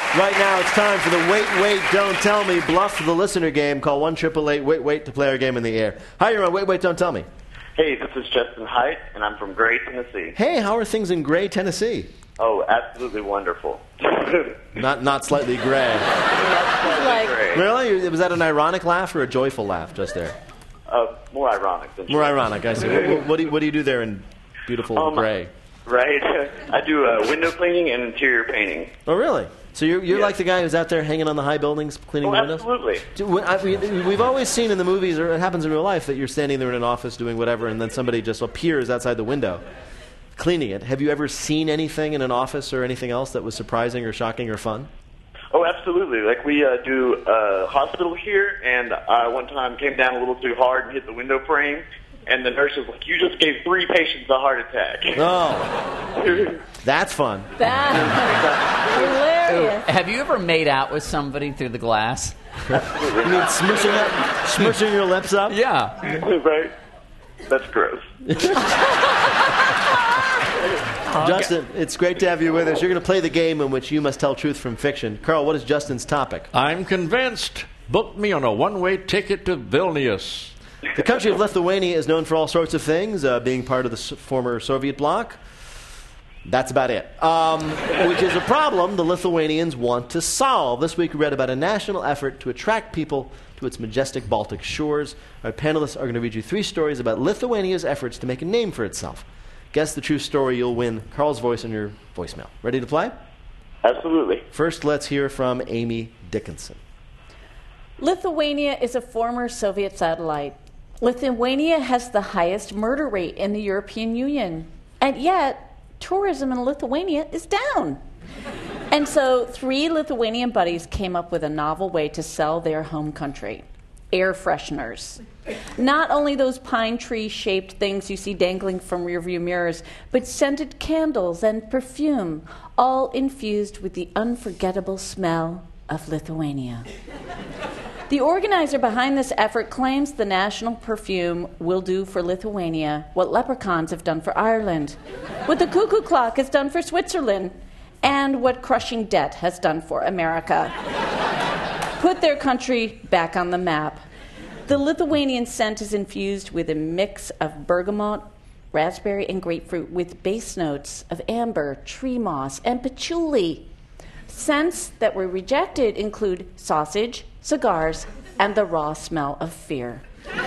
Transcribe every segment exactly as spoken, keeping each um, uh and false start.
Right now, it's time for the Wait, Wait, Don't Tell Me Bluff the Listener game. Call one eight eight eight, wait, wait to play our game in the air. Hi, you're on Wait, Wait, Don't Tell Me. Hey, this is Justin Height, and I'm from Gray, Tennessee. Hey, how are things in Gray, Tennessee? Oh, absolutely wonderful. Not not slightly gray. Not slightly Like- gray. Really? Was that an ironic laugh or a joyful laugh just there? Uh, more ironic than More ironic, I see. What, what, do you, what do you do there in beautiful Um, gray? Right. I do uh, window cleaning and interior painting. Oh, really? So you're, you're Yeah. like the guy who's out there hanging on the high buildings cleaning Oh, the windows? absolutely. Do- when I, we, we've always seen in the movies, or it happens in real life, that you're standing there in an office doing whatever, and then somebody just appears outside the window cleaning it. Have you ever seen anything in an office or anything else that was surprising or shocking or fun? Oh, absolutely. Like, we uh, do a hospital here, and I one time came down a little too hard and hit the window frame, and the nurse was like, you just gave three patients a heart attack. Oh, that's fun. That's hilarious. Have you ever made out with somebody through the glass? You mean smushing, up, smushing your lips up? Yeah. Right? That's gross. Justin, it's great to have you with us. You're going to play the game in which you must tell truth from fiction. Carl, what is Justin's topic? I'm convinced. Book me on a one-way ticket to Vilnius. The country of Lithuania is known for all sorts of things, uh, being part of the s- former Soviet bloc. That's about it. Um, which is a problem the Lithuanians want to solve. This week we read about a national effort to attract people to its majestic Baltic shores. Our panelists are going to read you three stories about Lithuania's efforts to make a name for itself. Guess the true story, you'll win Carl's voice on your voicemail. Ready to play? Absolutely. First, let's hear from Amy Dickinson. Lithuania is a former Soviet satellite. Lithuania has the highest murder rate in the European Union. And yet, tourism in Lithuania is down. And so, three Lithuanian buddies came up with a novel way to sell their home country: air fresheners. Not only those pine tree-shaped things you see dangling from rearview mirrors, but scented candles and perfume, all infused with the unforgettable smell of Lithuania. The organizer behind this effort claims the national perfume will do for Lithuania what leprechauns have done for Ireland, what the cuckoo clock has done for Switzerland, and what crushing debt has done for America. Put their country back on the map. The Lithuanian scent is infused with a mix of bergamot, raspberry, and grapefruit with base notes of amber, tree moss, and patchouli. Scents that were rejected include sausage, cigars, and the raw smell of fear.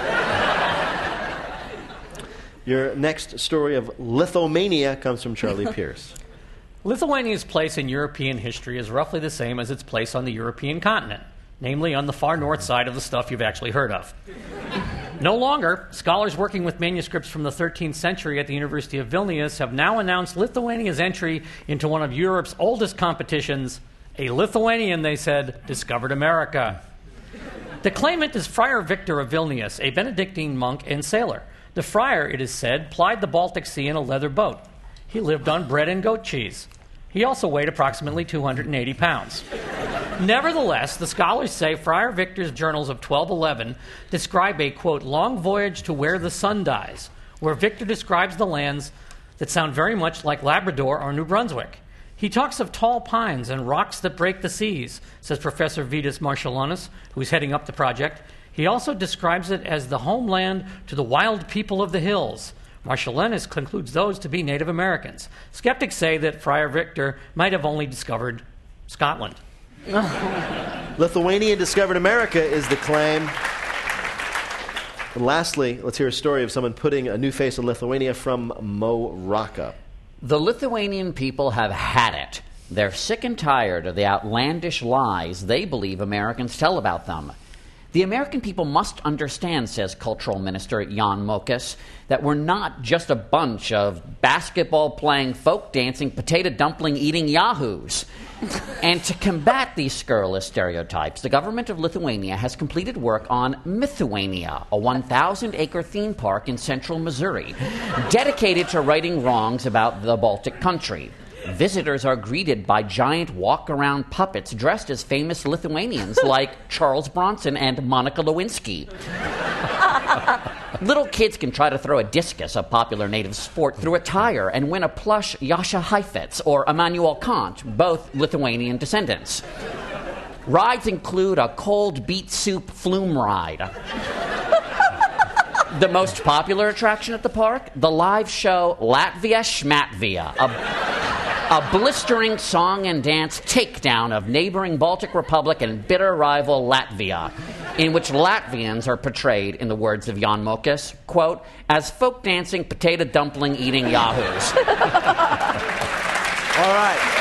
Your next story of Lithomania comes from Charlie Pierce. Lithuania's place in European history is roughly the same as its place on the European continent, namely on the far north side of the stuff you've actually heard of. No longer, scholars working with manuscripts from the thirteenth century at the University of Vilnius have now announced Lithuania's entry into one of Europe's oldest competitions. A Lithuanian, they said, discovered America. The claimant is Friar Victor of Vilnius, a Benedictine monk and sailor. The friar, it is said, plied the Baltic Sea in a leather boat. He lived on bread and goat cheese. He also weighed approximately two hundred eighty pounds. Nevertheless, the scholars say Friar Victor's journals of twelve eleven describe a, quote, long voyage to where the sun dies, where Victor describes the lands that sound very much like Labrador or New Brunswick. He talks of tall pines and rocks that break the seas, says Professor Vidas Maršulianas, who's heading up the project. He also describes it as the homeland to the wild people of the hills. Maršulianas concludes those to be Native Americans. Skeptics say that Friar Victor might have only discovered Scotland. Lithuania discovered America is the claim. And lastly, let's hear a story of someone putting a new face on Lithuania from Mo Rocca. The Lithuanian people have had it. They're sick and tired of the outlandish lies they believe Americans tell about them. The American people must understand, says Cultural Minister Jan Mokas, that we're not just a bunch of basketball-playing, folk-dancing, potato-dumpling-eating yahoos. And to combat these scurrilous stereotypes, the government of Lithuania has completed work on Mythuania, a one thousand acre theme park in central Missouri, dedicated to righting wrongs about the Baltic country. Visitors are greeted by giant walk-around puppets dressed as famous Lithuanians like Charles Bronson and Monica Lewinsky. Little kids can try to throw a discus, a popular native sport, through a tire and win a plush Yasha Heifetz or Immanuel Kant, both Lithuanian descendants. Rides include a cold beet soup flume ride. The most popular attraction at the park, the live show Latvia Schmatvia, a, a blistering song and dance takedown of neighboring Baltic Republic and bitter rival Latvia, in which Latvians are portrayed, in the words of Jan Mokas, quote, as folk dancing, potato dumpling eating yahoos. All right.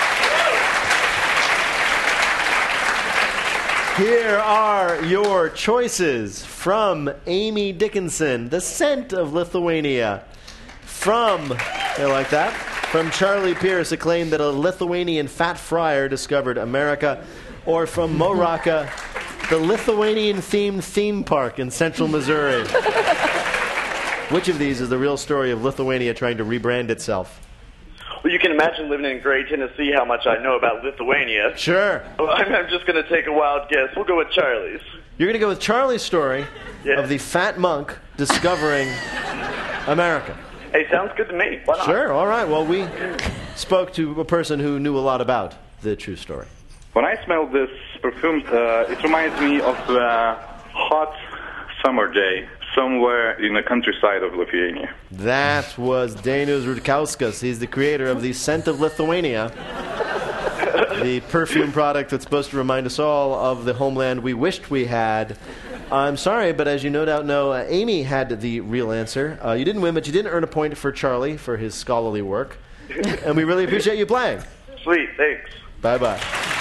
Here are your choices from Amy Dickinson, The Scent of Lithuania. From, they like that, from Charlie Pierce, acclaimed that a Lithuanian fat friar discovered America. Or from Mo Rocca, the Lithuanian-themed theme park in central Missouri. Which of these is the real story of Lithuania trying to rebrand itself? Well, you can imagine living in Gray, Tennessee, how much I know about Lithuania. Sure. Well, I'm, I'm just going to take a wild guess. We'll go with Charlie's. You're going to go with Charlie's story Yeah. of the fat monk discovering America. Hey, sounds good to me. Why not? Sure, all right. Well, we spoke to a person who knew a lot about the true story. When I smell this perfume, uh, it reminds me of a hot summer day somewhere in the countryside of Lithuania. That was Dainius Rudkauskas. He's the creator of the Scent of Lithuania, the perfume product that's supposed to remind us all of the homeland we wished we had. I'm sorry, but as you no doubt know, uh, Amy had the real answer. Uh, you didn't win, but you didn't earn a point for Charlie for his scholarly work. And we really appreciate you playing. Sweet, thanks. Bye-bye.